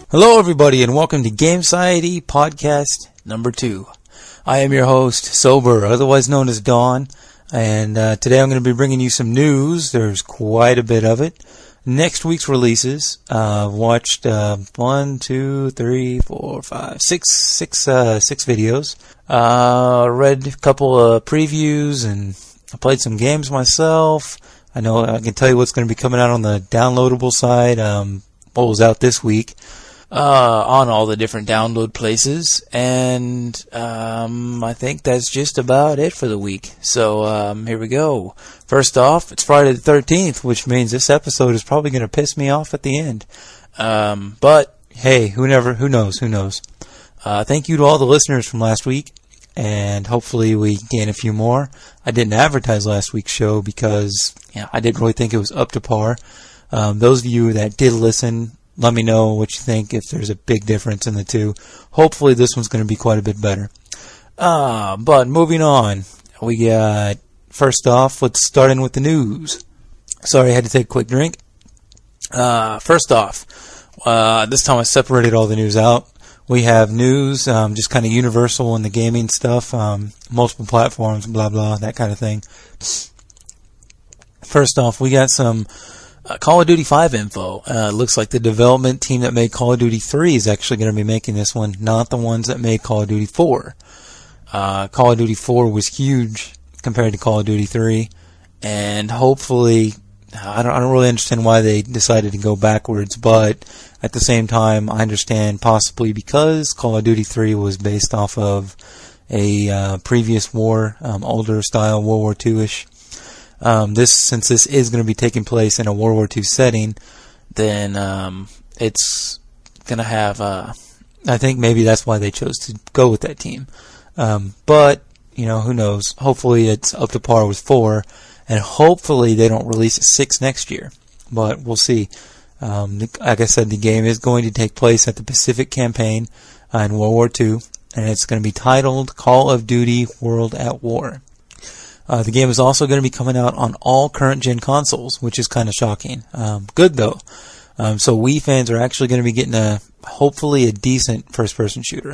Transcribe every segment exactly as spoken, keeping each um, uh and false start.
Hello everybody and welcome to Gamesiety Podcast number two. I am your host, Sober, otherwise known as Dawn, and uh, today I'm going to be bringing you some news. There's quite a bit of it. Next week's releases, uh, I've watched uh, one, two, three, four, five, six, six, uh, six videos. Uh, read a couple of previews and I played some games myself. I know I can tell you what's going to be coming out on the downloadable side. Um, what was out this week uh, on all the different download places, and um, I think that's just about it for the week. So um, here we go. First off, it's Friday the thirteenth, which means this episode is probably going to piss me off at the end. Um, but hey, who never, who knows, who knows. Uh, thank you to all the listeners from last week, and hopefully we gain a few more. I didn't advertise last week's show because yeah, I didn't really think it was up to par. Um, those of you that did listen, let me know what you think, if there's a big difference in the two. Hopefully this one's going to be quite a bit better. Uh, but moving on, we got, first off, let's start in with the news. Sorry, I had to take a quick drink. Uh, first off, uh, this time I separated all the news out. We have news, um, just kind of universal in the gaming stuff, um, multiple platforms, blah, blah, that kind of thing. First off, we got some uh, Call of Duty five info. Uh, looks like the development team that made Call of Duty three is actually going to be making this one, not the ones that made Call of Duty four. Uh, Call of Duty four was huge compared to Call of Duty three, and hopefully, I don't, I don't really understand why they decided to go backwards, but at the same time, I understand possibly because Call of Duty three was based off of a uh, previous war, um, older style World War Two-ish. Um, this, since this is going to be taking place in a World War Two setting, then um, it's going to have, uh, I think maybe that's why they chose to go with that team. Um, but, you know, who knows? Hopefully it's up to par with four, and hopefully they don't release six next year. But we'll see. Um, like I said, the game is going to take place at the Pacific Campaign uh, in World War Two, and it's going to be titled Call of Duty World at War. Uh, the game is also going to be coming out on all current-gen consoles, which is kind of shocking. Um, good, though. Um, so Wii fans are actually going to be getting a, hopefully, a decent first-person shooter.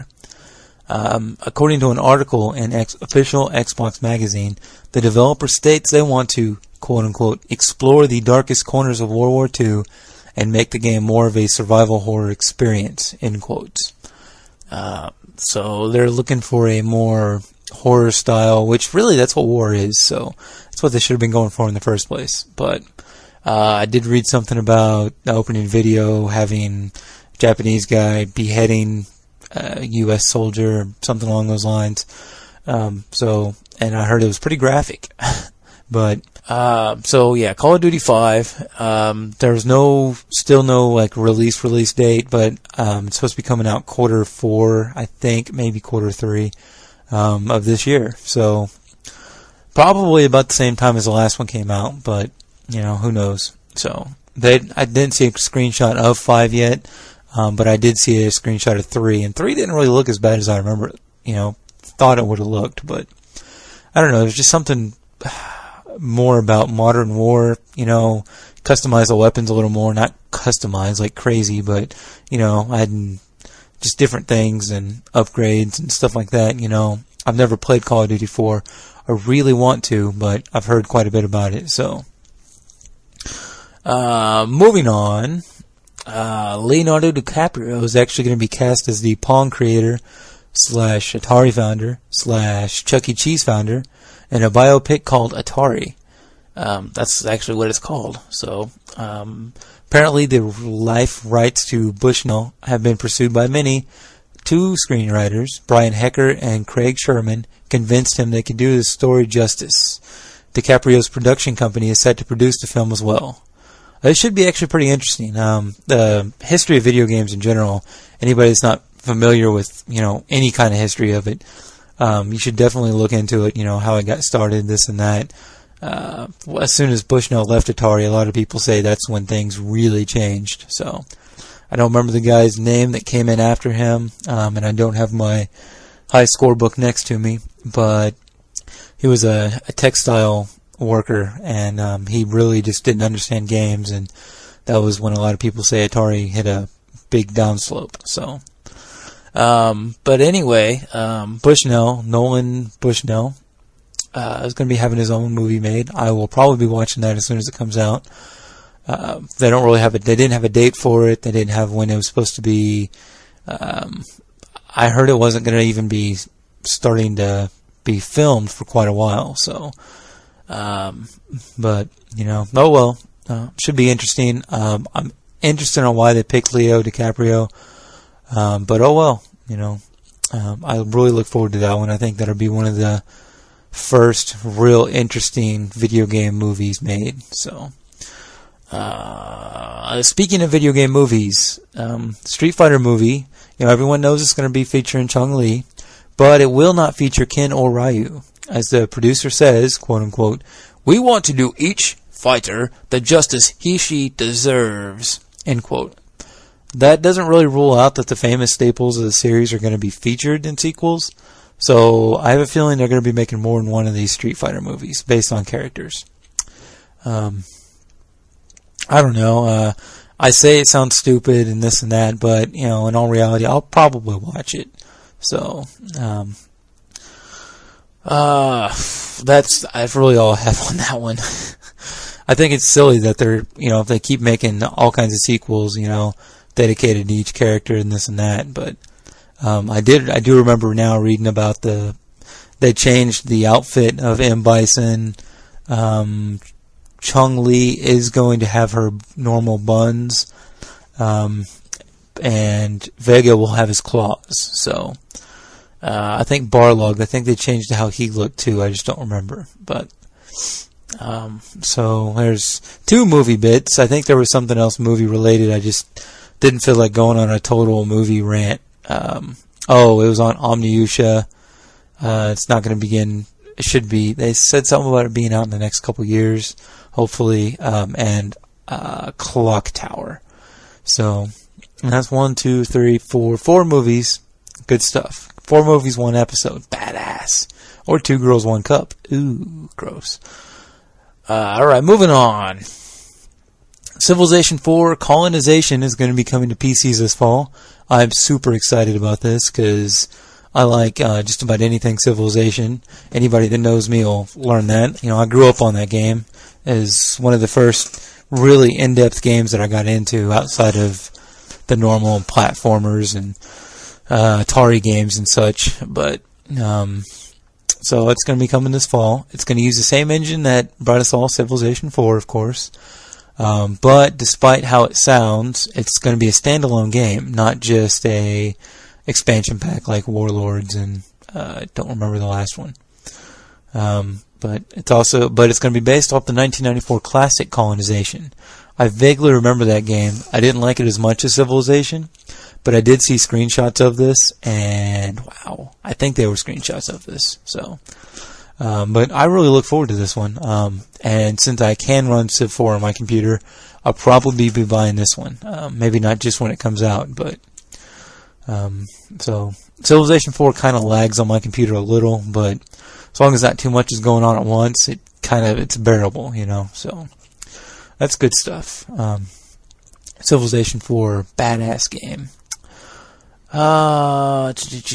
Um, according to an article in X, official Xbox magazine, the developer states they want to, quote-unquote, explore the darkest corners of World War Two and make the game more of a survival horror experience, end quotes. Uh, so they're looking for a more horror style, which really that's what war is, so that's what they should have been going for in the first place. But uh, I did read something about the opening video having a Japanese guy beheading a U S soldier or something along those lines. Um, so, and I heard it was pretty graphic. But uh, so yeah, Call of Duty five. Um, there's no, still no like release release date, but um, it's supposed to be coming out quarter four, I think, maybe quarter three um, of this year. So probably about the same time as the last one came out, but you know, who knows? So they, I didn't see a screenshot of five yet, um, but I did see a screenshot of three, and three didn't really look as bad as I remember. You know, thought it would have looked, but I don't know. There's just something more about modern war, you know, customize the weapons a little more, not customize like crazy, but, you know, adding just different things and upgrades and stuff like that, you know. I've never played Call of Duty four. I really want to, but I've heard quite a bit about it, so. Uh, moving on, uh, Leonardo DiCaprio is actually going to be cast as the Pong creator slash Atari founder slash Chuck E. Cheese founder in a biopic called Atari. Um, that's actually what it's called. So, um, apparently the life rights to Bushnell have been pursued by many. Two screenwriters, Brian Hecker and Craig Sherman, convinced him they could do the story justice. DiCaprio's production company is set to produce the film as well. It should be actually pretty interesting. Um, the history of video games in general, anybody that's not familiar with, you know, any kind of history of it, Um, you should definitely look into it, you know, how it got started, this and that. Uh, as soon as Bushnell left Atari, a lot of people say that's when things really changed. So, I don't remember the guy's name that came in after him, um, and I don't have my high score book next to me, but he was a, a textile worker, and um, he really just didn't understand games, and that was when a lot of people say Atari hit a big downslope. So, um, but anyway, um, Bushnell, Nolan Bushnell, uh, is going to be having his own movie made. I will probably be watching that as soon as it comes out. Uh, they don't really have a, they didn't have a date for it. They didn't have when it was supposed to be. Um, I heard it wasn't going to even be starting to be filmed for quite a while. So, um, but you know, oh well, uh, should be interesting. Um, I'm interested on why they picked Leo DiCaprio. Um, but oh well, you know, um, I really look forward to that one. I think that'll be one of the first real interesting video game movies made. So, uh, speaking of video game movies, um, Street Fighter movie, you know, everyone knows it's going to be featuring Chun-Li, but it will not feature Ken or Ryu. As the producer says, quote unquote, "We want to do each fighter the justice he she deserves," end quote. That doesn't really rule out that the famous staples of the series are going to be featured in sequels. So I have a feeling they're going to be making more than one of these Street Fighter movies based on characters. Um, I don't know. Uh, I say it sounds stupid and this and that, but you know, in all reality, I'll probably watch it. So, um, uh, that's that's really all I have on that one. I think it's silly that they're, you know, if they keep making all kinds of sequels, you know, dedicated to each character and this and that, but. Um, I did. I do remember now reading about the. They changed the outfit of M. Bison. Um, Chun-Li is going to have her normal buns, um, and Vega will have his claws. So, uh, I think Barlog. I think they changed how he looked too. I just don't remember. But, um, so there's two movie bits. I think there was something else movie related. I just didn't feel like going on a total movie rant. Um, oh, it was on Omniusha. Uh, it's not going to begin. It should be. They said something about it being out in the next couple years, hopefully. Um, and uh, Clock Tower. So that's one, two, three, four, four movies. Good stuff. Four movies, one episode. Badass. Or Two Girls, One Cup. Ooh, gross. Uh, all right, moving on. Civilization four Colonization is going to be coming to P Cs this fall. I'm super excited about this because I like uh, just about anything Civilization. Anybody that knows me will learn that. You know, I grew up on that game as one of the first really in-depth games that I got into outside of the normal platformers and uh, Atari games and such. But um, so it's going to be coming this fall. It's going to use the same engine that brought us all Civilization four, of course. Um, but despite how it sounds, it's going to be a standalone game, not just a expansion pack like Warlords and uh, I don't remember the last one. Um, but it's also, but it's going to be based off the nineteen ninety-four classic Colonization. I vaguely remember that game. I didn't like it as much as Civilization, but I did see screenshots of this, and wow, I think they were screenshots of this. So. Um, but I really look forward to this one. Um, and since I can run Civ four on my computer, I'll probably be buying this one. Um, maybe not just when it comes out, but um, so Civilization four kind of lags on my computer a little, but as long as not too much is going on at once, it kind of it's bearable, you know. So that's good stuff. Um, Civilization four, badass game. Uh,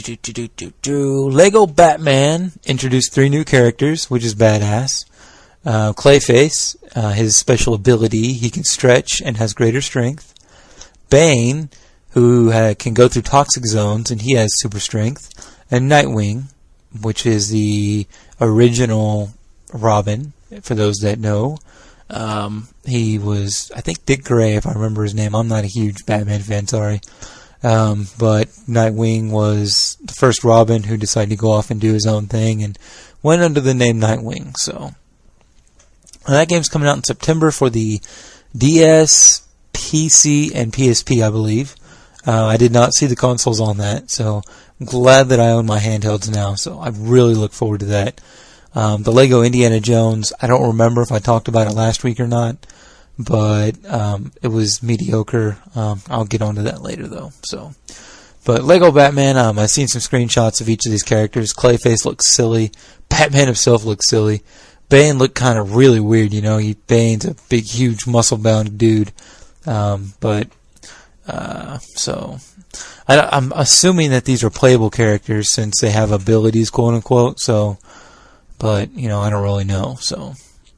Lego Batman introduced three new characters, which is badass. Uh, Clayface, uh, his special ability, he can stretch and has greater strength. Bane, who uh, can go through toxic zones and he has super strength. And Nightwing, which is the original Robin, for those that know. Um, he was, I think, Dick Gray, if I remember his name. I'm not a huge Batman fan, sorry. Um, but Nightwing was the first Robin who decided to go off and do his own thing and went under the name Nightwing. So and that game's coming out in September for the D S, P C, and P S P, I believe. Uh, I did not see the consoles on that, so I'm glad that I own my handhelds now. So I really look forward to that. Um, the Lego Indiana Jones, I don't remember if I talked about it last week or not. But um, it was mediocre. Um, I'll get onto that later, though. So, but Lego Batman, um, I've seen some screenshots of each of these characters. Clayface looks silly. Batman himself looks silly. Bane looked kind of really weird, you know. He Bane's a big, huge, muscle-bound dude. Um, but Uh, so, I, I'm assuming that these are playable characters since they have abilities, quote unquote. So, but you know, I don't really know. So,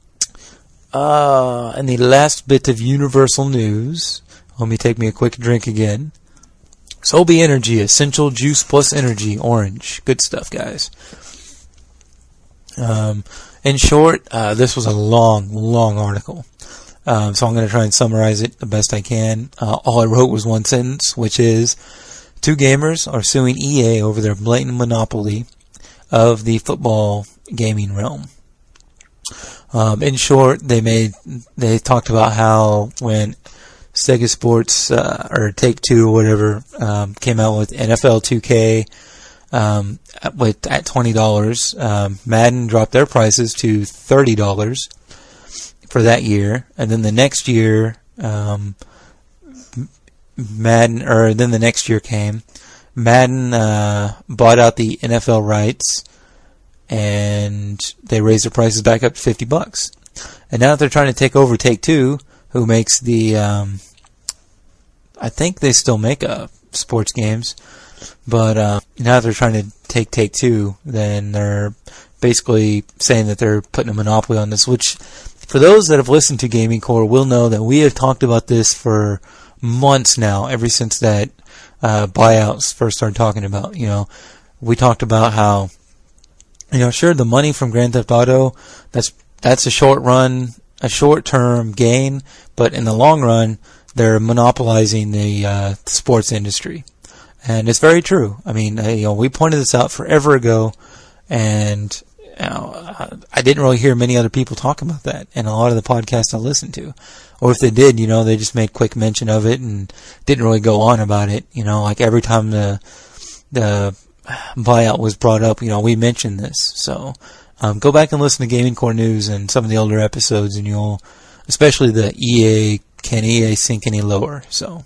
uh, and the last bit of Universal news. Let me take me a quick drink again. Sobe Energy, Essential Juice Plus Energy, Orange. Good stuff, guys. Um, in short, uh, this was a long, long article. Um, so I'm going to try and summarize it the best I can. Uh, all I wrote was one sentence, which is, two gamers are suing E A over their blatant monopoly of the football gaming realm. Um, in short, they made, they talked about how when Sega Sports, uh, or Take-Two or whatever, um, came out with N F L two K, um, with, at twenty dollars, um, Madden dropped their prices to thirty dollars for that year, and then the next year, um, Madden, or then the next year came, Madden, uh, bought out the N F L rights, and they raised their prices back up to fifty bucks. And now that they're trying to take over Take-Two, who makes the, um, I think they still make, uh, sports games, but, uh, now that they're trying to take Take-Two, then they're basically saying that they're putting a monopoly on this, which, for those that have listened to Gaming Core, will know that we have talked about this for months now, ever since that, uh, buyouts first started talking about, you know, we talked about how, you know, sure, the money from Grand Theft Auto, that's, that's a short run, a short-term gain, but in the long run, they're monopolizing the uh, sports industry, and it's very true. I mean, uh, you know, we pointed this out forever ago, and you know, I didn't really hear many other people talk about that in a lot of the podcasts I listened to, or if they did, you know, they just made quick mention of it and didn't really go on about it. You know, like every time the the buyout was brought up, you know, we mentioned this. So. Um, go back and listen to Gaming Core News and some of the older episodes, and you'll, especially the E A, can E A sink any lower? So,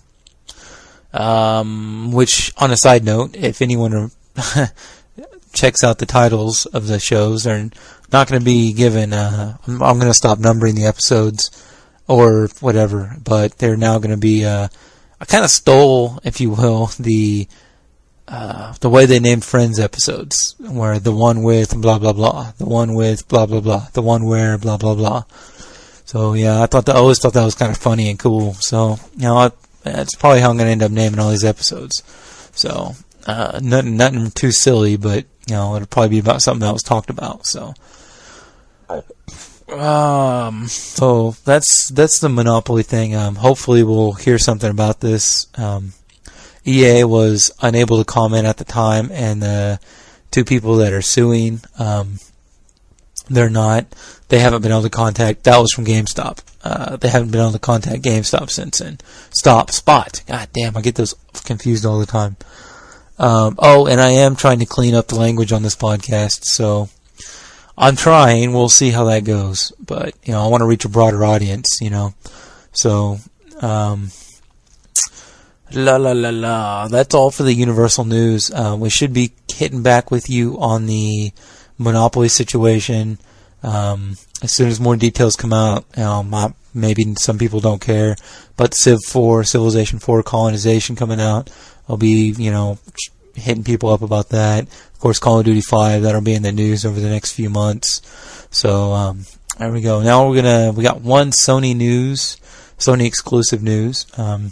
um, which, on a side note, if anyone checks out the titles of the shows, they're not going to be given, uh, I'm, I'm going to stop numbering the episodes or whatever, but they're now going to be, uh, I kind of stole, if you will, the, Uh, the way they named Friends episodes, where the one with blah blah blah, the one with blah blah blah, the one where blah blah blah. So yeah, I thought that, I always thought that was kind of funny and cool. So you know, I, that's probably how I'm going to end up naming all these episodes. So uh, nothing, nothing too silly, but you know, it'll probably be about something that was talked about. So, um, so that's that's the monopoly thing. Um, hopefully we'll hear something about this. Um. E A was unable to comment at the time, and the two people that are suing, um, they're not, they haven't been able to contact, that was from GameStop. Uh, they haven't been able to contact GameStop since then. Stop, Spot. God damn, I get those confused all the time. Um, oh, and I am trying to clean up the language on this podcast, so I'm trying. We'll see how that goes. But, you know, I want to reach a broader audience, you know. So, um, la la la la. That's all for the Universal news. Uh, we should be hitting back with you on the Monopoly situation. Um, as soon as more details come out, you know, my, maybe some people don't care, but Civ four, Civilization four Colonization coming out, I'll be, you know, hitting people up about that. Of course, Call of Duty five, that'll be in the news over the next few months. So, um, there we go. Now we're gonna, we got one Sony news, Sony exclusive news. Um,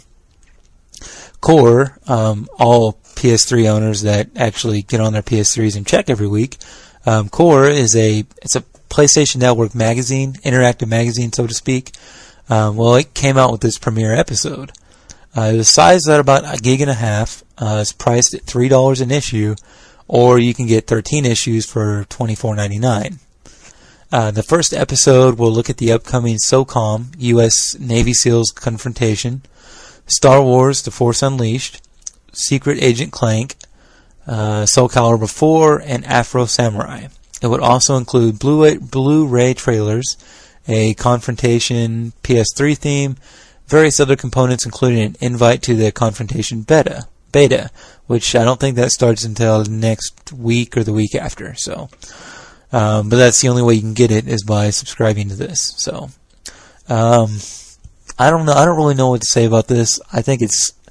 Core, um, all P S three owners that actually get on their P S threes and check every week, um, Core is a, it's a PlayStation Network magazine, interactive magazine, so to speak. Um, well, it came out with this premiere episode. Uh, it was sized at about a gig and a half. Uh, it's priced at three dollars an issue, or you can get thirteen issues for twenty-four ninety-nine. Uh, the first episode will look at the upcoming SOCOM, U S Navy SEALs confrontation, Star Wars The Force Unleashed, Secret Agent Clank, uh, Soul Calibur four, and Afro Samurai. It would also include Blu-ray, Blu-ray trailers, a Confrontation P S three theme, various other components, including an invite to the Confrontation beta, beta, which I don't think that starts until next week or the week after. So, um, but that's the only way you can get it is by subscribing to this. So, um, I don't know. I don't really know what to say about this. I think it's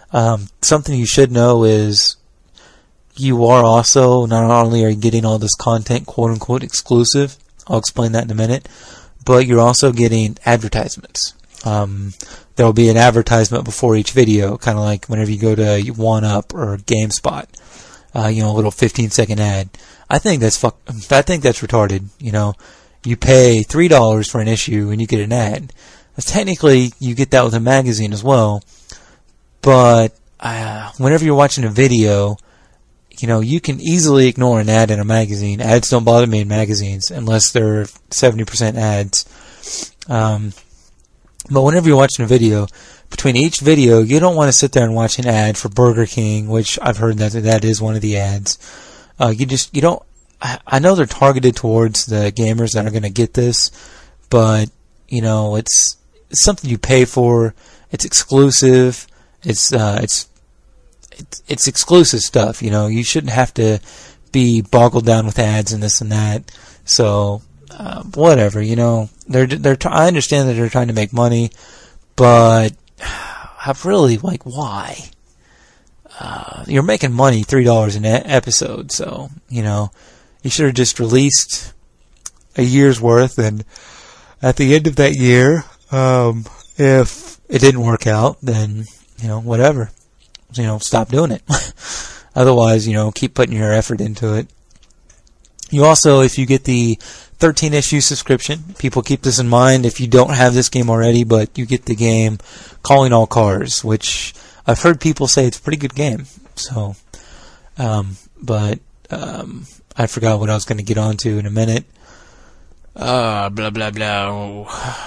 Um, something you should know is you are also, not only are you getting all this content, quote unquote, exclusive, I'll explain that in a minute, but you're also getting advertisements. Um, there will be an advertisement before each video, kind of like whenever you go to OneUp or GameSpot, uh, you know, a little fifteen second ad. I think that's fuck, I think that's retarded, you know. You pay three dollars for an issue and you get an ad. Technically, you get that with a magazine as well, but uh, whenever you're watching a video, you know, you can easily ignore an ad in a magazine. Ads don't bother me in magazines unless they're seventy percent ads. Um, but whenever you're watching a video, between each video, you don't want to sit there and watch an ad for Burger King, which I've heard that that is one of the ads. Uh, you just, you don't, I, I know they're targeted towards the gamers that are going to get this, but, you know, it's, it's something you pay for. It's exclusive. It's, uh, it's, It's, it's exclusive stuff, you know. You shouldn't have to be boggled down with ads and this and that. So, uh, whatever, you know. They're they're. I understand that they're trying to make money, but I've really like why? Uh, you're making money three dollars an episode, so you know you should have just released a year's worth, and at the end of that year, um, if it didn't work out, then you know whatever. You know, stop doing it. Otherwise, you know, keep putting your effort into it. You also, if you get the thirteen issue subscription, people keep this in mind if you don't have this game already, but you get the game Calling All Cars, which I've heard people say it's a pretty good game. So, um, but um, I forgot what I was going to get onto in a minute. Uh, blah, blah, blah.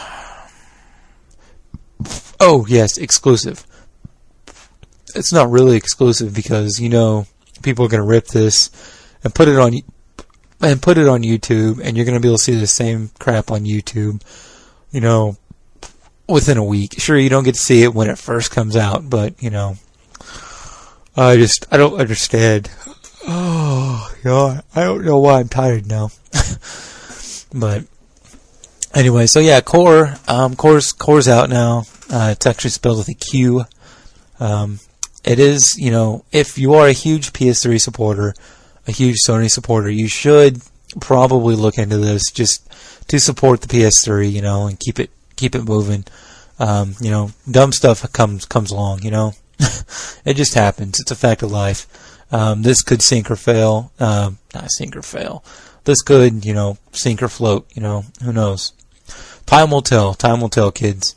Oh, yes, exclusive. It's not really exclusive because, you know, people are going to rip this and put it on and put it on YouTube, and you're going to be able to see the same crap on YouTube, you know, within a week. Sure, you don't get to see it when it first comes out, but, you know, I just, I don't understand. Oh, God, I don't know why I'm tired now. But, anyway, so yeah, Core, um, Core's, Core's out now. Uh, it's actually spelled with a Q. Um, It is, you know, if you are a huge P S three supporter, a huge Sony supporter, you should probably look into this just to support the P S three, you know, and keep it keep it moving. Um, you know, dumb stuff comes comes along, you know. It just happens. It's a fact of life. Um, this could sink or fail. Um, not sink or fail. This could, you know, sink or float. You know, who knows? Time will tell. Time will tell, kids.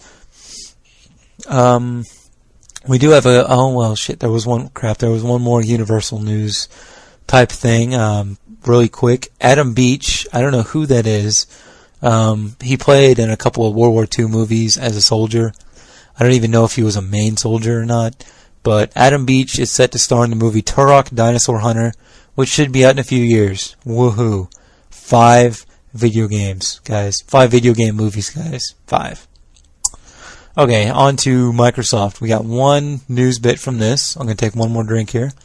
Um. We do have a, oh well shit, there was one, crap, there was one more Universal News type thing, um, really quick. Adam Beach, I don't know who that is, um, he played in a couple of World War Two movies as a soldier. I don't even know if he was a main soldier or not, but Adam Beach is set to star in the movie Turok Dinosaur Hunter, which should be out in a few years. Woohoo. Five video games, guys. Five video game movies, guys. Five. Okay, on to Microsoft. We got one news bit from this. I'm going to take one more drink here.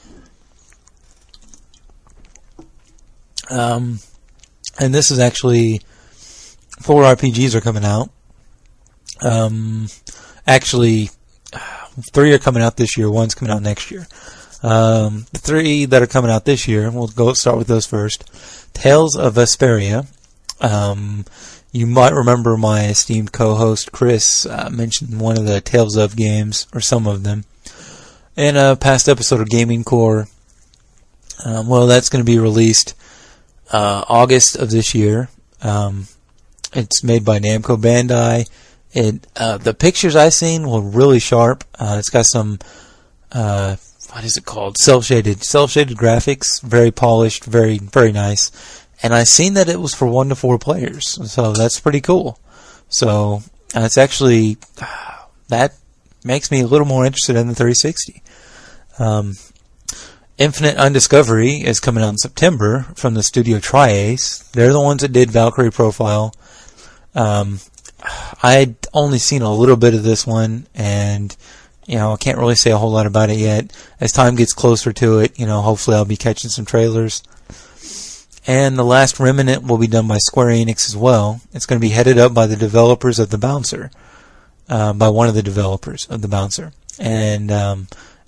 Um, and this is actually, four R P Gs are coming out. Um, actually, three are coming out this year. One's coming out next year. Um, the three that are coming out this year, we'll go start with those first. Tales of Vesperia. Um... You might remember my esteemed co-host Chris uh, mentioned one of the Tales of games, or some of them, in a past episode of Gaming Core. Um, well, that's going to be released uh, August of this year. Um, it's made by Namco Bandai. It uh, the pictures I've seen were really sharp. Uh, it's got some uh, what is it called? Self-shaded, self-shaded graphics. Very polished, very very nice. And I seen that it was for one to four players, so that's pretty cool. So uh, it's actually uh, that makes me a little more interested in the three sixty. Um, Infinite Undiscovery is coming out in September from the studio Tri-Ace. They're the ones that did Valkyrie Profile. Um, I'd only seen a little bit of this one, and you know I can't really say a whole lot about it yet. As time gets closer to it, you know, hopefully I'll be catching some trailers. And The Last Remnant will be done by Square Enix as well. It's going to be headed up by the developers of The Bouncer. Uh, by one of the developers of The Bouncer. And um,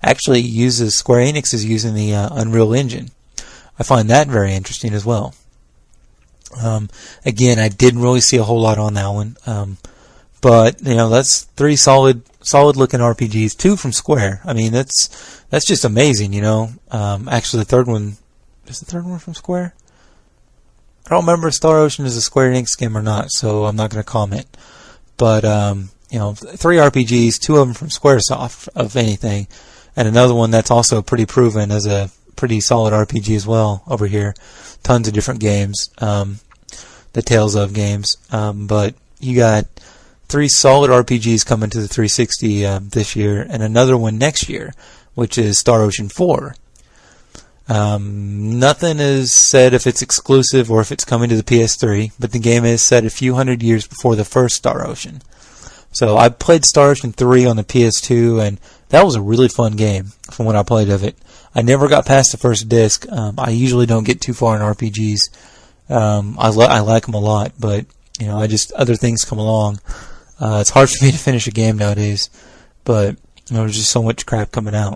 actually uses, Square Enix is using the uh, Unreal Engine. I find that very interesting as well. Um, again, I didn't really see a whole lot on that one. Um, but, you know, that's three solid, solid looking R P Gs, two from Square. I mean, that's, that's just amazing, you know. Um, actually the third one, is the third one from Square? I don't remember if Star Ocean is a Square Enix game or not, so I'm not going to comment. But, um, you know, three R P Gs, two of them from Squaresoft, of anything, and another one that's also pretty proven as a pretty solid R P G as well over here. Tons of different games, um, the Tales of games, um, but you got three solid R P Gs coming to the three sixty uh, this year, and another one next year, which is Star Ocean four. Um, nothing is said if it's exclusive or if it's coming to the P S three, but the game is set a few hundred years before the first Star Ocean. So I played Star Ocean three on the P S two, and that was a really fun game from what I played of it. I never got past the first disc. Um, I usually don't get too far in R P Gs. Um, I, li- I like them a lot, but you know, I just other things come along. Uh, it's hard for me to finish a game nowadays, but you know, there's just so much crap coming out.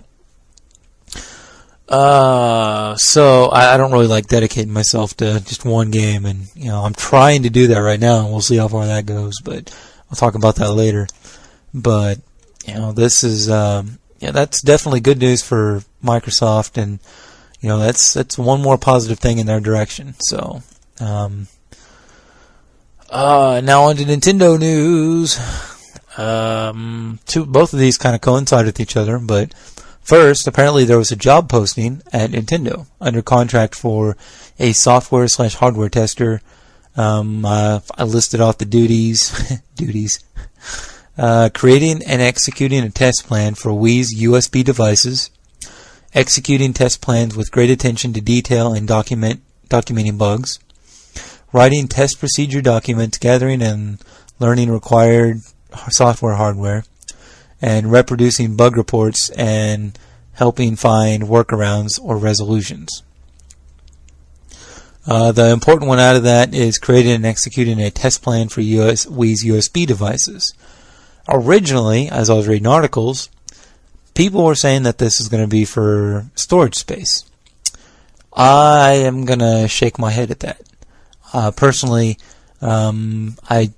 Uh, so I, I don't really like dedicating myself to just one game, and you know, I'm trying to do that right now, and we'll see how far that goes. But I'll talk about that later. But you know, this is um, yeah, that's definitely good news for Microsoft, and you know, that's that's one more positive thing in their direction. So, um, uh, now on to Nintendo news. Um, two, both of these kind of coincide with each other, but first, apparently there was a job posting at Nintendo under contract for a software slash hardware tester. Um, uh, I listed off the duties, duties, uh, creating and executing a test plan for Wii's U S B devices, executing test plans with great attention to detail and document, documenting bugs, writing test procedure documents, gathering and learning required software hardware, and reproducing bug reports and helping find workarounds or resolutions. Uh, the important one out of that is creating and executing a test plan for U S, Wii's U S B devices. Originally, as I was reading articles, people were saying that this is going to be for storage space. I am going to shake my head at that. Uh, personally, um, I...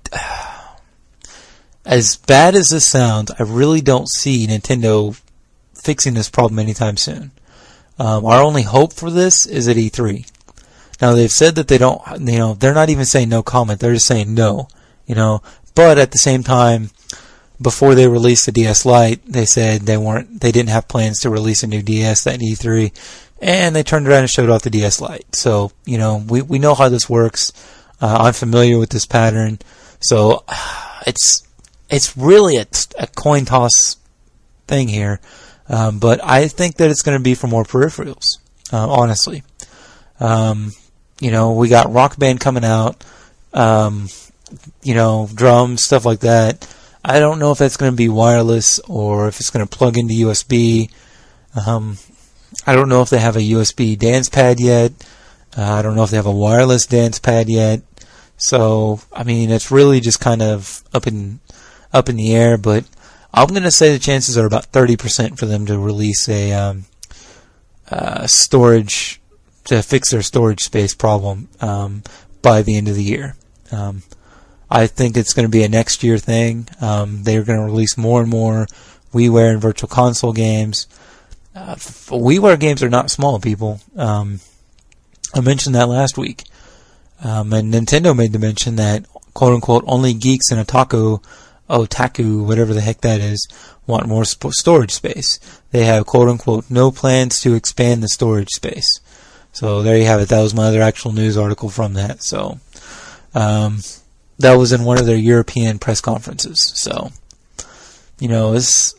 As bad as this sounds, I really don't see Nintendo fixing this problem anytime soon. Um, our only hope for this is at E three. Now they've said that they don't, you know, they're not even saying no comment. They're just saying no, you know. But at the same time, before they released the D S Lite, they said they weren't, they didn't have plans to release a new D S at E three, and they turned around and showed off the D S Lite. So you know, we we know how this works. Uh, I'm familiar with this pattern, so it's. It's really a, a coin toss thing here, um, but I think that it's going to be for more peripherals, uh, honestly. Um, you know, we got Rock Band coming out, um, you know, drums, stuff like that. I don't know if that's going to be wireless or if it's going to plug into U S B. Um, I don't know if they have a U S B dance pad yet. Uh, I don't know if they have a wireless dance pad yet. So, I mean, it's really just kind of up in up in the air, but I'm going to say the chances are about thirty percent for them to release a um, uh, storage, to fix their storage space problem um, by the end of the year. Um, I think it's going to be a next year thing. Um, they're going to release more and more WiiWare and Virtual Console games. Uh, WiiWare games are not small, people. Um, I mentioned that last week. Um, and Nintendo made the mention that, quote-unquote, only geeks and otaku Otaku, whatever the heck that is, want more sp- storage space. They have, quote-unquote, no plans to expand the storage space. So there you have it. That was my other actual news article from that. So um, that was in one of their European press conferences. So, you know, it's,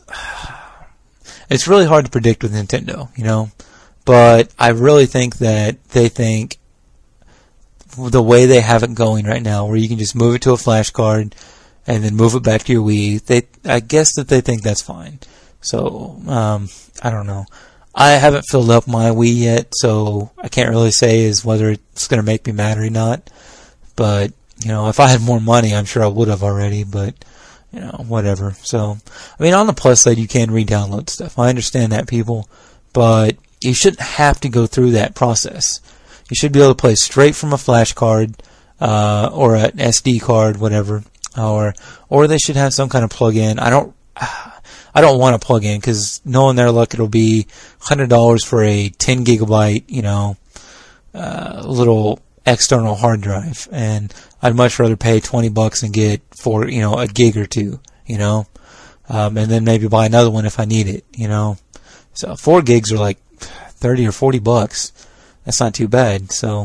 it's really hard to predict with Nintendo, you know. But I really think that they think the way they have it going right now, where you can just move it to a flash card and then move it back to your Wii, they, I guess that they think that's fine. So, um, I don't know. I haven't filled up my Wii yet, so I can't really say is whether it's going to make me mad or not. But, you know, if I had more money, I'm sure I would have already. But, you know, whatever. So, I mean, on the plus side, you can re-download stuff. I understand that, people, but you shouldn't have to go through that process. You should be able to play straight from a flash card, uh, or an S D card, whatever, or or they should have some kind of plug-in. I don't, I don't want to plug in because knowing their luck, it'll be one hundred dollars for a ten gigabyte, you know, uh, little external hard drive, and I'd much rather pay twenty bucks and get for, you know, a gig or two, you know, um, and then maybe buy another one if I need it, you know. So four gigs are like thirty or forty bucks. That's not too bad. So,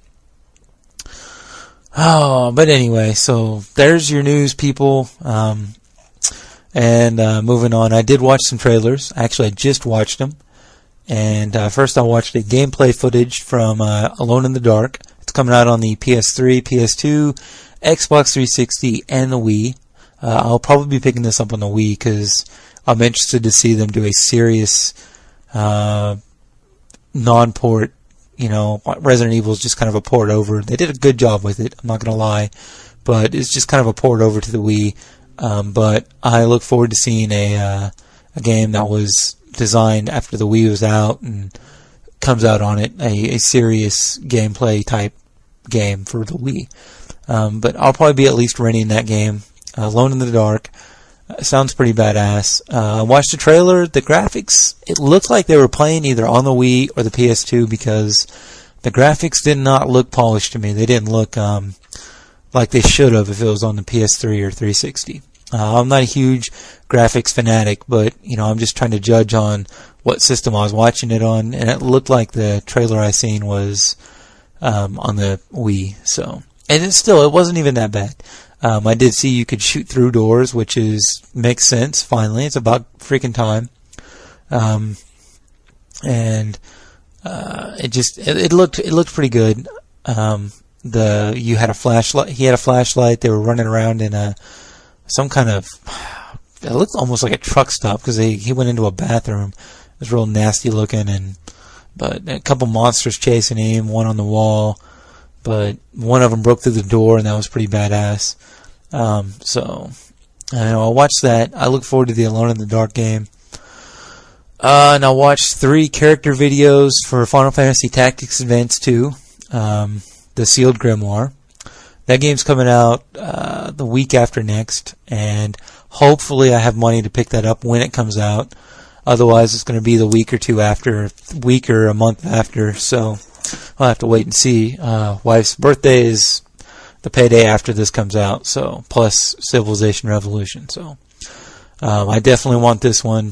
oh, but anyway, so there's your news, people. Um, and uh, moving on, I did watch some trailers. Actually, I just watched them. And uh, first, I watched a gameplay footage from uh, Alone in the Dark. It's coming out on the P S three, P S two, Xbox three sixty, and the Wii. Uh, I'll probably be picking this up on the Wii because I'm interested to see them do a serious uh, non-port. You know, Resident Evil is just kind of a port over. They did a good job with it, I'm not going to lie. But it's just kind of a port over to the Wii. Um, but I look forward to seeing a uh, a game that was designed after the Wii was out and comes out on it, a, a serious gameplay type game for the Wii. Um, but I'll probably be at least renting that game. Uh, Alone in the Dark. Uh, sounds pretty badass. Uh, I watched the trailer. The graphics, it looked like they were playing either on the Wii or the P S two because the graphics did not look polished to me. They didn't look um, like they should have if it was on the P S three or three sixty. Uh, I'm not a huge graphics fanatic, but you know, I'm just trying to judge on what system I was watching it on, and it looked like the trailer I seen was um, on the Wii. So, and it's still, it wasn't even that bad. Um, I did see you could shoot through doors, which is makes sense. Finally, it's about freaking time. Um, and uh, it just it, it looked it looked pretty good. Um, the you had a flashlight. He had a flashlight. They were running around in a some kind of. It looked almost like a truck stop because he he went into a bathroom. It was real nasty looking, and but a couple monsters chasing him. One on the wall. But one of them broke through the door, and that was pretty badass. Um, so, I know I'll watch that. I look forward to the Alone in the Dark game. Uh, and I watched three character videos for Final Fantasy Tactics Advance two, um, the Sealed Grimoire. That game's coming out uh, the week after next, and hopefully I have money to pick that up when it comes out. Otherwise, it's going to be the week or two after, week or a month after, so I'll have to wait and see. Uh, wife's birthday is the payday after this comes out, so plus Civilization Revolution. So um, I definitely want this one.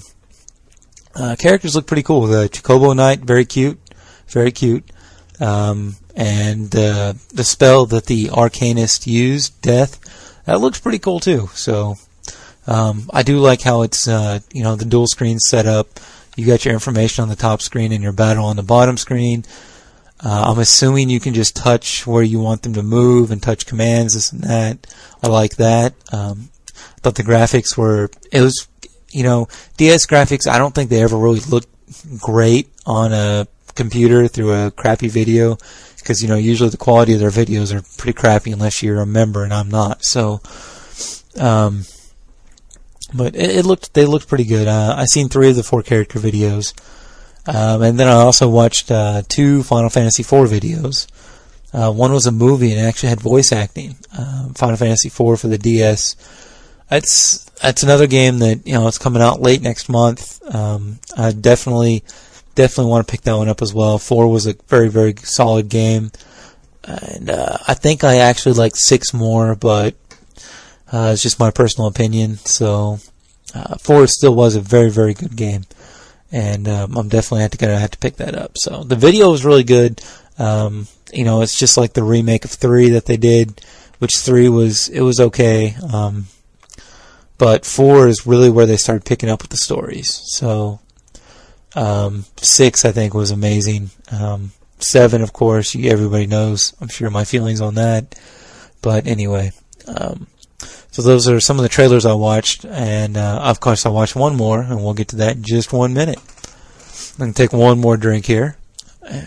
Uh, characters look pretty cool. The Chocobo Knight, very cute, very cute. Um, and uh, the spell that the Arcanist used, Death, that looks pretty cool too. So um, I do like how it's uh, you know the dual screen set up. You got your information on the top screen and your battle on the bottom screen. Uh, I'm assuming you can just touch where you want them to move and touch commands, this and that. I like that. Um, thought the graphics were, it was, you know, D S graphics, I don't think they ever really looked great on a computer through a crappy video. Because, you know, usually the quality of their videos are pretty crappy unless you're a member, and I'm not. So, um, but it, it looked, they looked pretty good. Uh, I seen three of the four character videos. Um, and then I also watched uh, two Final Fantasy four videos. Uh, one was a movie and it actually had voice acting. Um, Final Fantasy four for the D S. That's that's another game that, you know, it's coming out late next month. Um, I definitely definitely want to pick that one up as well. four was a very very solid game, and uh, I think I actually like six more, but uh, it's just my personal opinion. So uh, four still was a very very good game. And um, I'm definitely have to gonna have to pick that up. So the video was really good. Um, you know, it's just like the remake of three that they did, which three was it was okay. Um, but four is really where they started picking up with the stories. So um, six I think was amazing. Um, seven, of course, you, everybody knows. I'm sure my feelings on that. But anyway. Um, So those are some of the trailers I watched, and uh, of course I watched one more, and we'll get to that in just one minute. I'm going to take one more drink here. And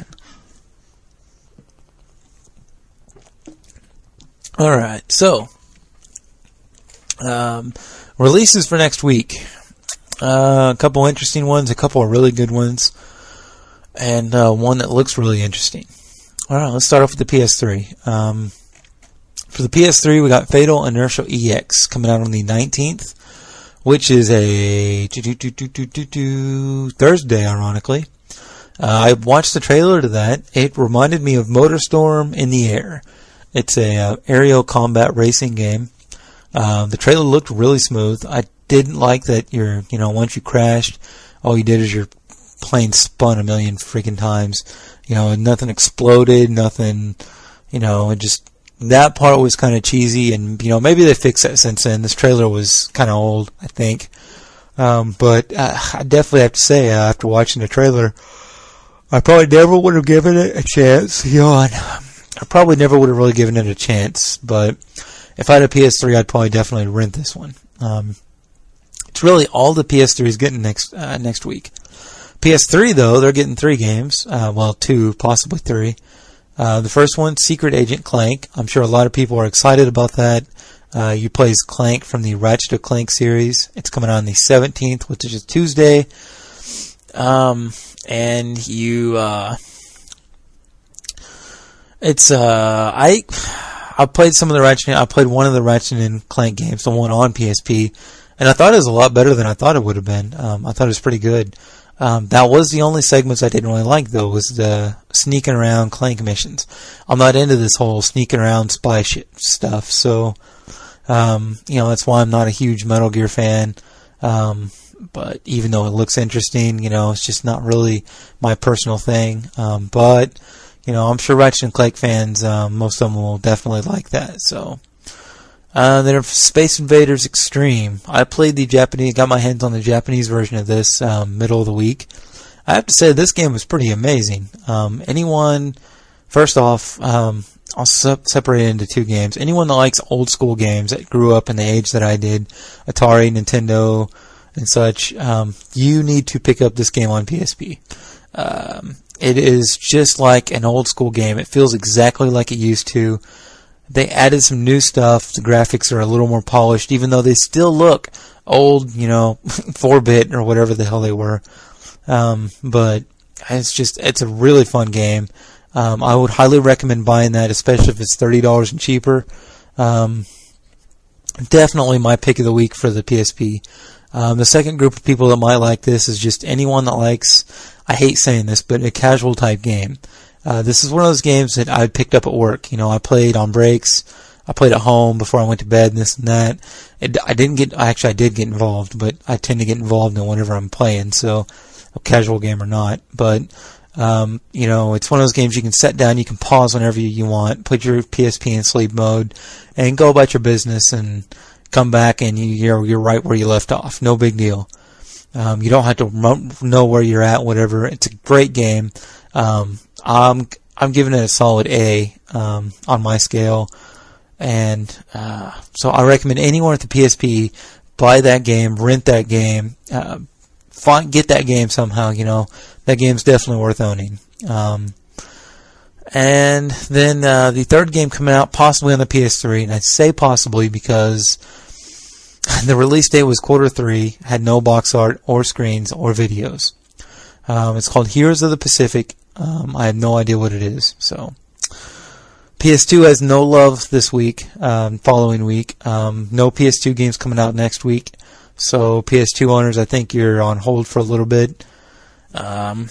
Alright, so Um, releases for next week. Uh, a couple interesting ones, a couple of really good ones, and uh, one that looks really interesting. All right, let's start off with the P S three. Um, for the P S three, we got Fatal Inertial E X coming out on the nineteenth, which is a do, do, do, do, do, do, do, Thursday, ironically. Uh, I watched the trailer to that. It reminded me of MotorStorm in the Air. It's a uh, aerial combat racing game. Uh, the trailer looked really smooth. I didn't like that you're, you know, once you crashed, all you did is your plane spun a million freaking times. You know, nothing exploded, nothing, you know, it just, that part was kind of cheesy, and, you know, maybe they fixed that since then. This trailer was kind of old, I think. Um, but uh, I definitely have to say, uh, after watching the trailer, I probably never would have given it a chance. Yawn. I probably never would have really given it a chance, but if I had a P S three, I'd probably definitely rent this one. Um, it's really all the P S three is getting next uh, next week. P S three, though, they're getting three games. Uh, well, two, possibly three. Uh, the first one, Secret Agent Clank. I'm sure a lot of people are excited about that. Uh, you play as Clank from the Ratchet and Clank series. It's coming out on the seventeenth, which is a Tuesday. Um, and you, uh, it's, uh, I, I played some of the Ratchet, I played one of the Ratchet and Clank games, the one on P S P, and I thought it was a lot better than I thought it would have been. Um, I thought it was pretty good. Um, that was the only segments I didn't really like, though, was the sneaking around Clank missions. I'm not into this whole sneaking around spy shit stuff, so, um, you know, that's why I'm not a huge Metal Gear fan. Um, but even though it looks interesting, you know, it's just not really my personal thing. Um, but, you know, I'm sure Ratchet and Clank fans, um, most of them will definitely like that, so. Uh, then Space Invaders Extreme. I played the Japanese, got my hands on the Japanese version of this, um, middle of the week. I have to say, this game was pretty amazing. Um, anyone, first off, um, I'll se- separate it into two games. Anyone that likes old school games, that grew up in the age that I did, Atari, Nintendo, and such, um, you need to pick up this game on P S P. Um, it is just like an old school game. It feels exactly like it used to. They added some new stuff. The graphics are a little more polished, even though they still look old, you know, four bit or whatever the hell they were. Um, but it's just, it's a really fun game. Um, I would highly recommend buying that, especially if it's thirty dollars and cheaper. Um, definitely my pick of the week for the P S P. Um, the second group of people that might like this is just anyone that likes, I hate saying this, but a casual type game. Uh, this is one of those games that I picked up at work. You know, I played on breaks. I played at home before I went to bed and this and that. It, I didn't get, actually I did get involved, but I tend to get involved in whenever I'm playing, so a casual game or not. But, um, you know, it's one of those games you can set down, you can pause whenever you, you want, put your P S P in sleep mode, and go about your business and come back and you, you're, you're right where you left off. No big deal. Um, you don't have to know where you're at, whatever. It's a great game. Um, I'm, I'm giving it a solid A, um, on my scale. And, uh, so I recommend anyone at the P S P buy that game, rent that game, uh, find, get that game somehow, you know. That game's definitely worth owning. Um, and then, uh, the third game coming out possibly on the P S three, and I say possibly because the release date was quarter three, had no box art or screens or videos. Um, it's called Heroes of the Pacific. Um, I have no idea what it is. So, P S two has no love this week, um, following week. Um, no P S two games coming out next week. So, P S two owners, I think you're on hold for a little bit. Um,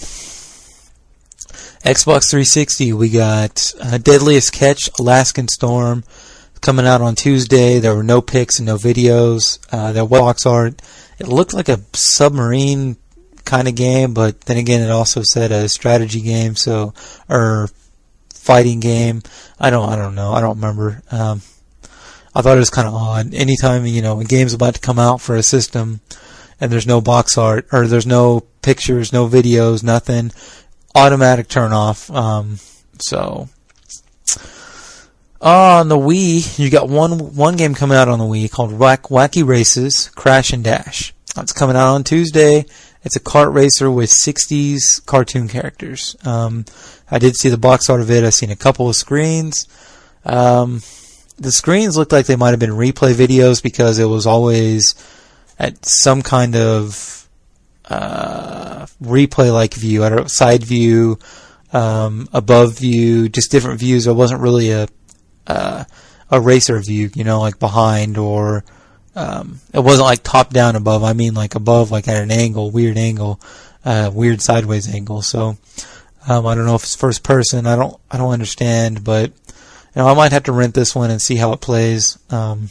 Xbox three sixty, we got uh, Deadliest Catch, Alaskan Storm, coming out on Tuesday. There were no pics and no videos. Uh, there was box art. It looked like a submarine kind of game, but then again, it also said a strategy game, so, or fighting game. I don't, I don't know. I don't remember. Um, I thought it was kind of odd. Anytime, you know, a game's about to come out for a system and there's no box art, or there's no pictures, no videos, nothing, automatic turn off. Um, so, on the Wii, you got one, one game coming out on the Wii called Wack, Wacky Races Crash and Dash. It's coming out on Tuesday. It's a kart racer with sixties cartoon characters. Um, I did see the box art of it. I've seen a couple of screens. Um, the screens looked like they might have been replay videos because it was always at some kind of uh, replay-like view, I don't know, side view, um, above view, just different views. It wasn't really a uh, a racer view, you know, like behind, or um, it wasn't like top-down above. I mean, like above, like at an angle, weird angle, uh, weird sideways angle. So um, I don't know if it's first person. I don't I don't understand, but you know, I might have to rent this one and see how it plays. Um,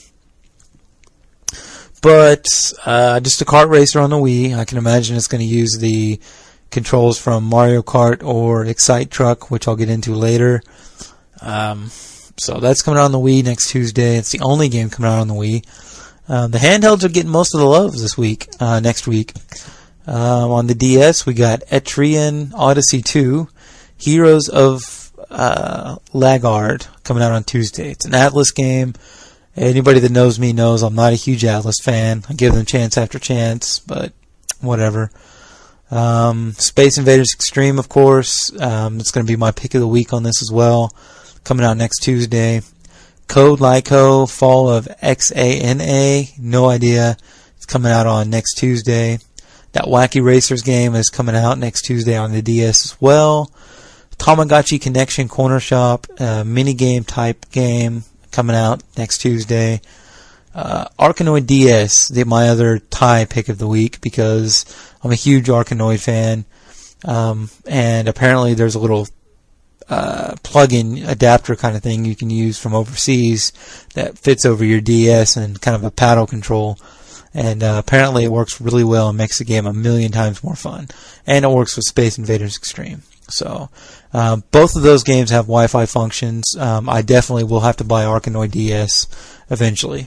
but uh, just a kart racer on the Wii. I can imagine it's going to use the controls from Mario Kart or Excite Truck, which I'll get into later. Um, so that's coming out on the Wii next Tuesday. It's the only game coming out on the Wii. Uh, the handhelds are getting most of the love this week, uh, next week. Uh, on the D S, we got Etrian Odyssey two, Heroes of Uh, Laggard, coming out on Tuesday. It's an Atlas game. Anybody that knows me knows I'm not a huge Atlas fan. I give them chance after chance, but whatever. Um, Space Invaders Extreme, of course. Um, it's going to be my pick of the week on this as well. Coming out next Tuesday. Code Lyco, Fall of X A N A. No idea. It's coming out on next Tuesday. That Wacky Racers game is coming out next Tuesday on the D S as well. Tamagotchi Connection Corner Shop, uh, minigame type game, coming out next Tuesday. Uh, Arkanoid D S, the, my other tie pick of the week, because I'm a huge Arkanoid fan. Um, and apparently there's a little uh, plug-in adapter kind of thing you can use from overseas that fits over your D S and kind of a paddle control. And uh, apparently it works really well and makes the game a million times more fun. And it works with Space Invaders Extreme. So, uh, both of those games have Wi-Fi functions. Um, I definitely will have to buy Arkanoid D S eventually.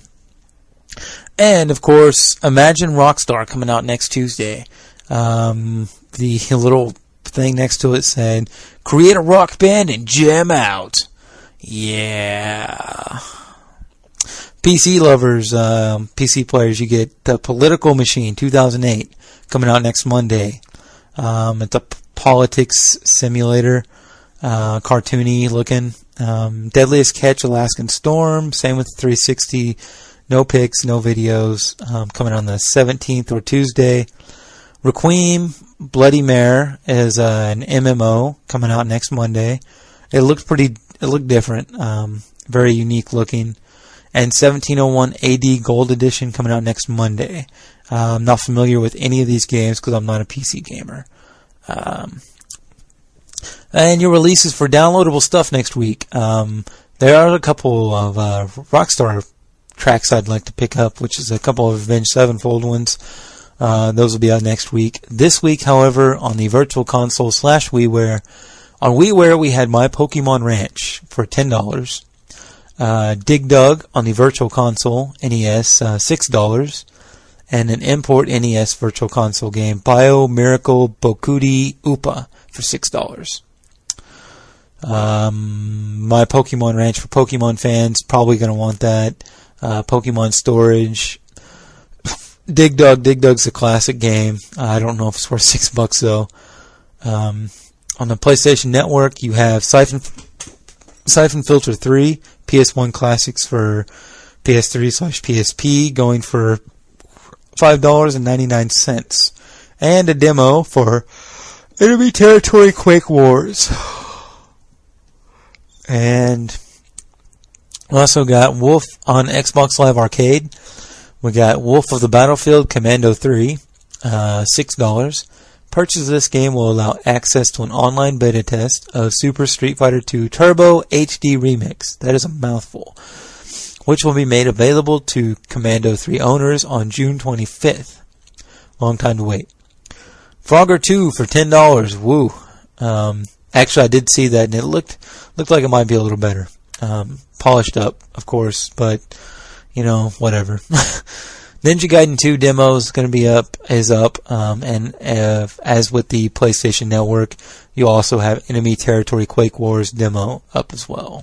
And, of course, Imagine Rockstar coming out next Tuesday. Um, the little thing next to it said, create a rock band and jam out. Yeah. P C lovers, um, P C players, you get The Political Machine two thousand eight coming out next Monday. Um, it's a politics simulator, uh, cartoony looking. Um, Deadliest Catch, Alaskan Storm, same with the three sixty. No pics, no videos. Um, coming on the seventeenth or Tuesday. Requiem, Bloody Mare is uh, an M M O coming out next Monday. It looked pretty. It looked different. Um, very unique looking. And seventeen oh one A D Gold Edition coming out next Monday. Uh, I'm not familiar with any of these games because I'm not a P C gamer. Um, and your releases for downloadable stuff next week. Um, there are a couple of uh, Rockstar tracks I'd like to pick up, which is a couple of Avenged Sevenfold ones. Uh, those will be out next week. This week, however, on the Virtual Console slash WiiWare, on WiiWare we had My Pokemon Ranch for ten dollars. Uh, Dig Dug on the Virtual Console N E S, uh, six dollars. And an import N E S Virtual Console game, Bio Miracle Bokudi Upa, for six dollars. Um, My Pokemon Ranch for Pokemon fans, probably going to want that. Uh, Pokemon Storage. Dig Dug, Dig Dug's a classic game. Uh, I don't know if it's worth six bucks though. Um, on the PlayStation Network, you have Siphon, Siphon Filter three, P S one Classics for P S three slash P S P, going for five dollars and ninety-nine cents. And a demo for Enemy Territory Quake Wars. And we also got Wolf on Xbox Live Arcade. We got Wolf of the Battlefield Commando three, uh, six dollars. Purchase of this game will allow access to an online beta test of Super Street Fighter two Turbo H D Remix. That is a mouthful. Which will be made available to Commando three owners on June twenty-fifth. Long time to wait. Frogger two for ten dollars. Woo. Um, actually, I did see that, and it looked looked like it might be a little better. Um, polished up, of course, but, you know, whatever. Ninja Gaiden two demo is going to be up, is up, um, and uh, as with the PlayStation Network, you also have Enemy Territory Quake Wars demo up as well.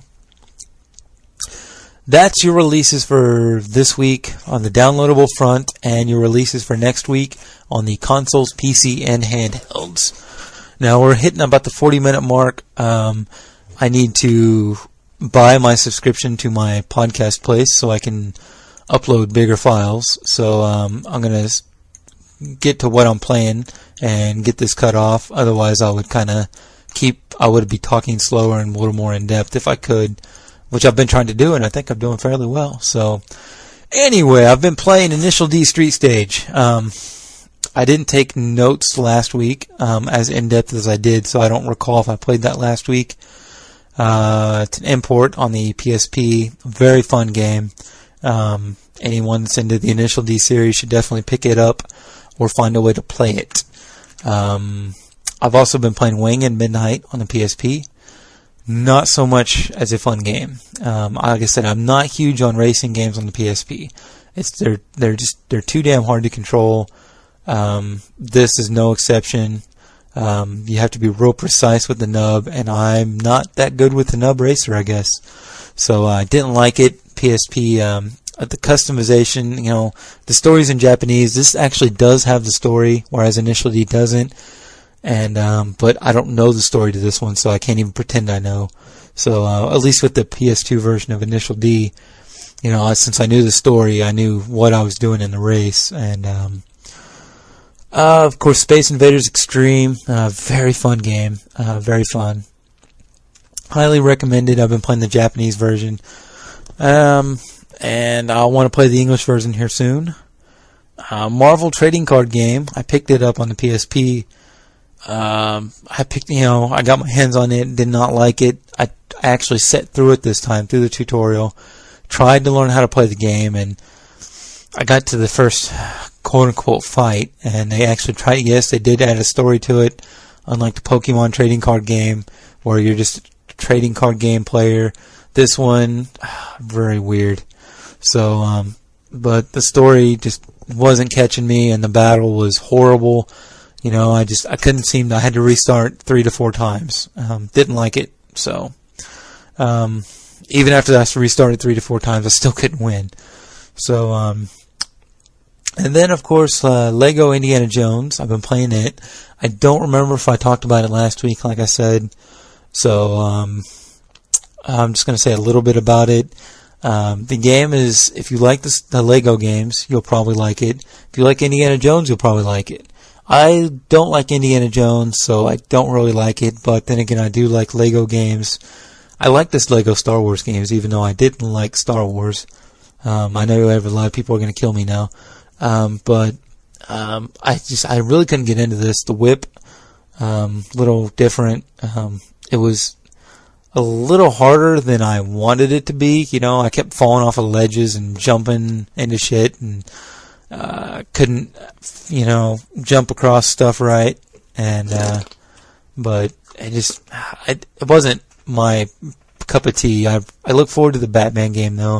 That's your releases for this week on the downloadable front, and your releases for next week on the consoles, P C, and handhelds. Now we're hitting about the forty minute mark. Um, I need to buy my subscription to my podcast place so I can upload bigger files. So um, I'm going to get to what I'm playing and get this cut off. Otherwise, I would kind of keep, I would be talking slower and a little more in depth if I could, which I've been trying to do, and I think I'm doing fairly well. So anyway, I've been playing Initial D Street Stage. Um, I didn't take notes last week um, as in-depth as I did, so I don't recall if I played that last week. Uh, it's an import on the P S P. Very fun game. Um, anyone that's into the Initial D series should definitely pick it up or find a way to play it. Um, I've also been playing Wing and Midnight on the P S P. Not so much as a fun game. Um, like I said, I'm not huge on racing games on the P S P. It's they're they're just they're too damn hard to control. Um, this is no exception. Um, you have to be real precise with the nub, and I'm not that good with the nub racer, I guess. So uh, I didn't like it. P S P, um, the customization, you know, the story's in Japanese. This actually does have the story, whereas Initial D doesn't. And um, but I don't know the story to this one, so I can't even pretend I know. So uh, at least with the P S two version of Initial D, you know, since I knew the story, I knew what I was doing in the race. And um, uh, of course, Space Invaders Extreme, uh, very fun game, uh, very fun. Highly recommended. I've been playing the Japanese version, um, and I want to play the English version here soon. Uh, Marvel trading card game. I picked it up on the P S P. Um, I picked, you know, I got my hands on it, did not like it. I, I actually sat through it this time, through the tutorial, tried to learn how to play the game, and I got to the first quote-unquote fight, and they actually tried, yes, they did add a story to it, unlike the Pokemon trading card game, where you're just a trading card game player. This one, very weird. So, um, but the story just wasn't catching me, and the battle was horrible. You know, I just, I couldn't seem to, I had to restart three to four times. Um, didn't like it, so, um, even after I restarted three to four times, I still couldn't win. So, um, and then, of course, uh, Lego Indiana Jones. I've been playing it. I don't remember if I talked about it last week, like I said. So, um, I'm just going to say a little bit about it. Um, the game is, if you like this, the Lego games, you'll probably like it. If you like Indiana Jones, you'll probably like it. I don't like Indiana Jones, so I don't really like it, but then again, I do like Lego games. I like this Lego Star Wars games, even though I didn't like Star Wars. Um, I know a lot of people are going to kill me now. Um, but, um, I just, I really couldn't get into this. The whip, um, little different. Um, it was a little harder than I wanted it to be. You know, I kept falling off of ledges and jumping into shit, and uh, couldn't, you know, jump across stuff right. And, uh, but it just, it, it wasn't my cup of tea. I, I look forward to the Batman game though.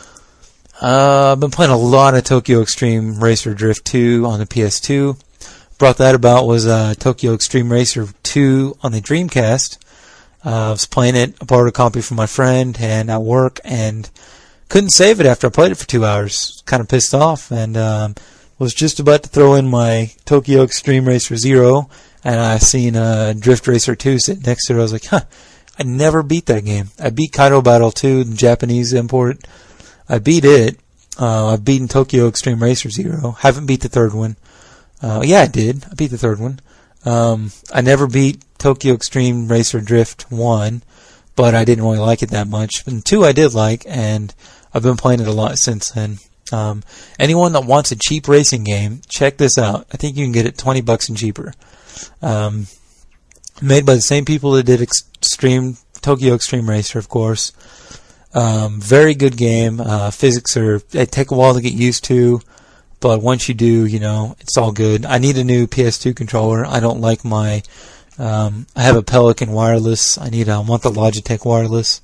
Uh, I've been playing a lot of Tokyo Extreme Racer Drift two on the P S two. Brought that about was, uh, Tokyo Extreme Racer two on the Dreamcast. Uh, I was playing it, I borrowed a copy from my friend and at work, and couldn't save it after I played it for two hours. Kind of pissed off, and um, was just about to throw in my Tokyo Extreme Racer Zero, and I seen uh, Drift Racer two sitting next to it. I was like, huh, I never beat that game. I beat Kaido Battle two, the Japanese import. I beat it. Uh, I've beaten Tokyo Extreme Racer Zero. Haven't beat the third one. Uh, yeah, I did. I beat the third one. Um, I never beat Tokyo Extreme Racer Drift one, but I didn't really like it that much. And two I did like, and I've been playing it a lot since then. Um, anyone that wants a cheap racing game, check this out. I think you can get it twenty bucks and cheaper. Um, made by the same people that did Extreme, Tokyo Extreme Racer, of course. Um, very good game. Uh, physics are, they take a while to get used to, but once you do, you know, it's all good. I need a new P S two controller. I don't like my, um, I have a Pelican wireless. I need, I want the Logitech wireless.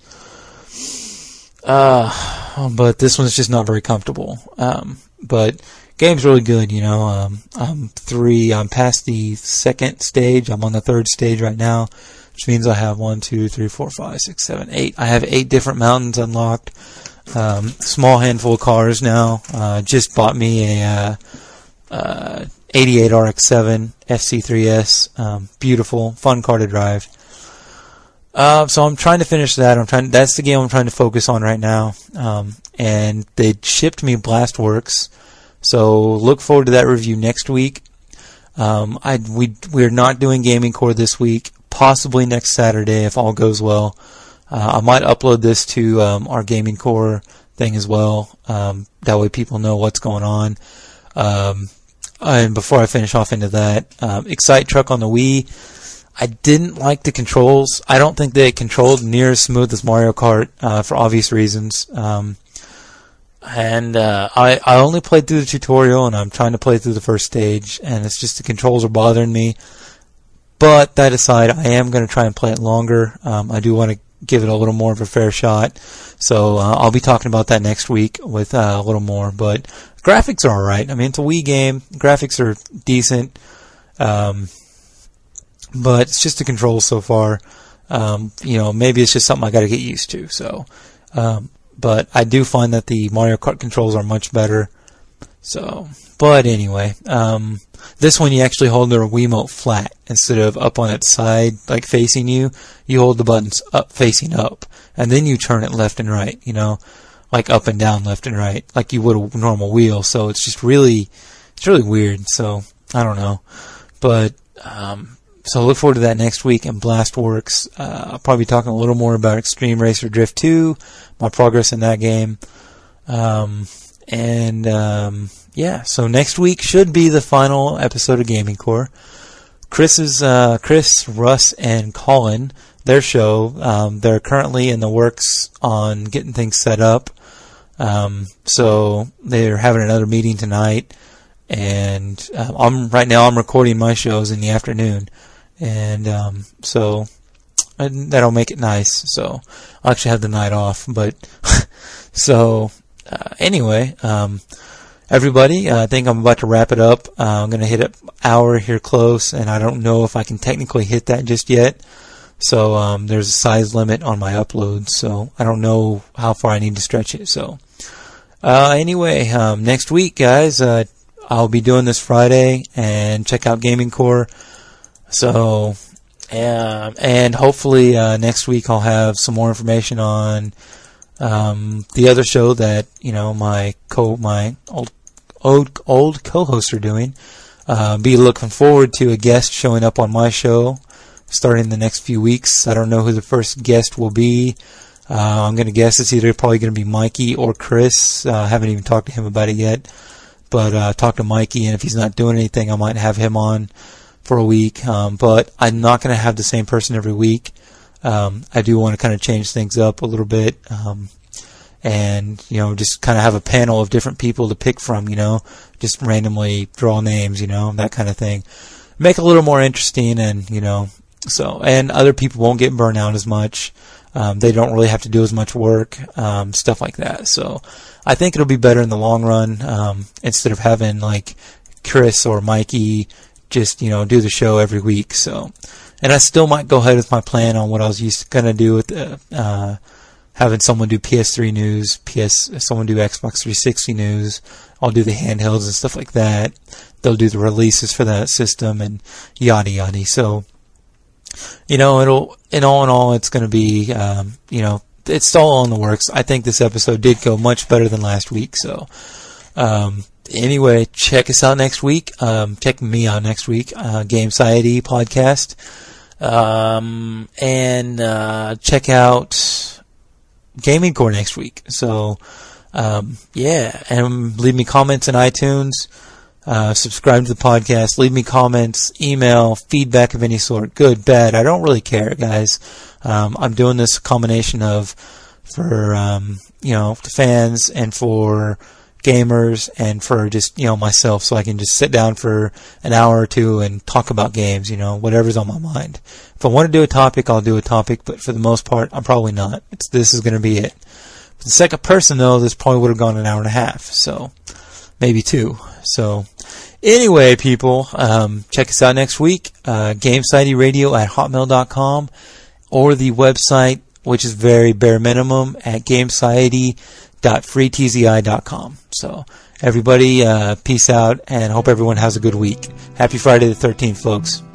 Uh, but this one's just not very comfortable. Um, but game's really good, you know. Um, I'm three, I'm past the second stage. I'm on the third stage right now, which means I have one, two, three, four, five, six, seven, eight. I have eight different mountains unlocked. Um, small handful of cars now. Uh, just bought me a, uh, uh, eighty-eight R X seven F C three S. Um, beautiful, fun car to drive. Uh, so I'm trying to finish that. I'm trying. That's the game I'm trying to focus on right now. Um, and they shipped me Blastworks, so look forward to that review next week. Um, I we we're not doing Gaming Core this week. Possibly next Saturday if all goes well. Uh, I might upload this to um, our Gaming Core thing as well. Um, that way people know what's going on. Um, and before I finish off into that, um, Excite Truck on the Wii. I didn't like the controls. I don't think they controlled near as smooth as Mario Kart uh, for obvious reasons. Um, and uh, I, I only played through the tutorial, and I'm trying to play through the first stage, and it's just the controls are bothering me. But that aside, I am going to try and play it longer. Um, I do want to give it a little more of a fair shot. So uh, I'll be talking about that next week with uh, a little more. But graphics are alright. I mean, it's a Wii game. Graphics are decent. Um... But it's just the controls so far. Um, you know, maybe it's just something I got to get used to. So, um, but I do find that the Mario Kart controls are much better. So, but anyway, um, this one you actually hold the Wiimote flat instead of up on its side, like facing you. You hold the buttons up, facing up, and then you turn it left and right. You know, like up and down, left and right, like you would a normal wheel. So it's just really, it's really weird. So I don't know, but um. So look forward to that next week in Blastworks. Uh, I'll probably be talking a little more about Extreme Racer Drift two, my progress in that game. Um, and, um, yeah, so next week should be the final episode of Gaming Core. Chris's, uh, Chris, Russ, and Colin, their show, um, they're currently in the works on getting things set up. Um, so they're having another meeting tonight. And uh, I'm right now I'm recording my shows in the afternoon. And um, so and that'll make it nice. So I'll actually have the night off. But so uh, anyway, um, everybody, uh, I think I'm about to wrap it up. Uh, I'm going to hit an hour here close, and I don't know if I can technically hit that just yet. So um, there's a size limit on my uploads, so I don't know how far I need to stretch it. So uh, anyway, um, next week, guys, uh, I'll be doing this Friday, and check out Gaming Core. So, um, and hopefully uh, next week I'll have some more information on um, the other show that you know my co my old old old co-hosts are doing. Uh, be looking forward to a guest showing up on my show starting the next few weeks. I don't know who the first guest will be. Uh, I'm going to guess it's either probably going to be Mikey or Chris. Uh, I haven't even talked to him about it yet, but uh, talk to Mikey, and if he's not doing anything, I might have him on for a week, um, but I'm not going to have the same person every week. Um, I do want to kind of change things up a little bit, um, and you know, just kind of have a panel of different people to pick from. You know, just randomly draw names. You know, that kind of thing. Make it a little more interesting, and you know, so and other people won't get burned out as much. Um, they don't really have to do as much work, um, stuff like that. So I think it'll be better in the long run um, instead of having like Chris or Mikey just, you know, do the show every week. So, and I still might go ahead with my plan on what I was used to gonna do with uh, uh, having someone do P S three news, P S, someone do Xbox three sixty news. I'll do the handhelds and stuff like that. They'll do the releases for that system and yada yada. So, you know, it'll, in all in all, it's gonna be, um, you know, it's all in the works. I think this episode did go much better than last week. So, um. Anyway, check us out next week. Um, check me out next week. Uh, Game Society podcast. Um, and, uh, check out Gaming Core next week. So, um, yeah, and leave me comments in iTunes. Uh, subscribe to the podcast. Leave me comments, email, feedback of any sort. Good, bad. I don't really care, guys. Um, I'm doing this combination of, for, um, you know, the fans and for gamers and for just, you know, myself, so I can just sit down for an hour or two and talk about games, you know, whatever's on my mind. If I want to do a topic, I'll do a topic, but for the most part, I'm probably not. It's, this is going to be it. For the second person, though, this probably would have gone an hour and a half, so maybe two. So anyway, people, um, check us out next week, uh, Game Society Radio at hotmail dot com, or the website, which is very bare minimum, at Game Society dot free t z i dot com. So everybody, uh, peace out, and hope everyone has a good week. Happy Friday the thirteenth, folks.